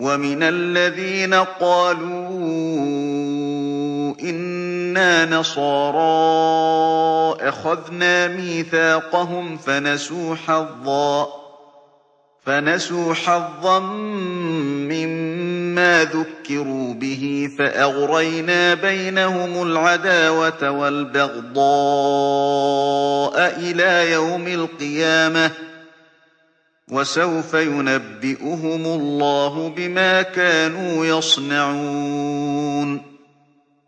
وَمِنَ الَّذِينَ قَالُوا إِنَّا نَصَارَىٰ أَخَذْنَا مِيثَاقَهُمْ فَنَسُوا حَظًّا مِّمَّا ذُكِّرُوا بِهِ فَأَغْرَيْنَا بَيْنَهُمُ الْعَدَاوَةَ وَالْبَغْضَاءَ إِلَىٰ يَوْمِ الْقِيَامَةِ ۚ وَسَوْفَ يُنَبِّئُهُمُ اللَّهُ بِمَا كَانُوا يَصْنَعُونَ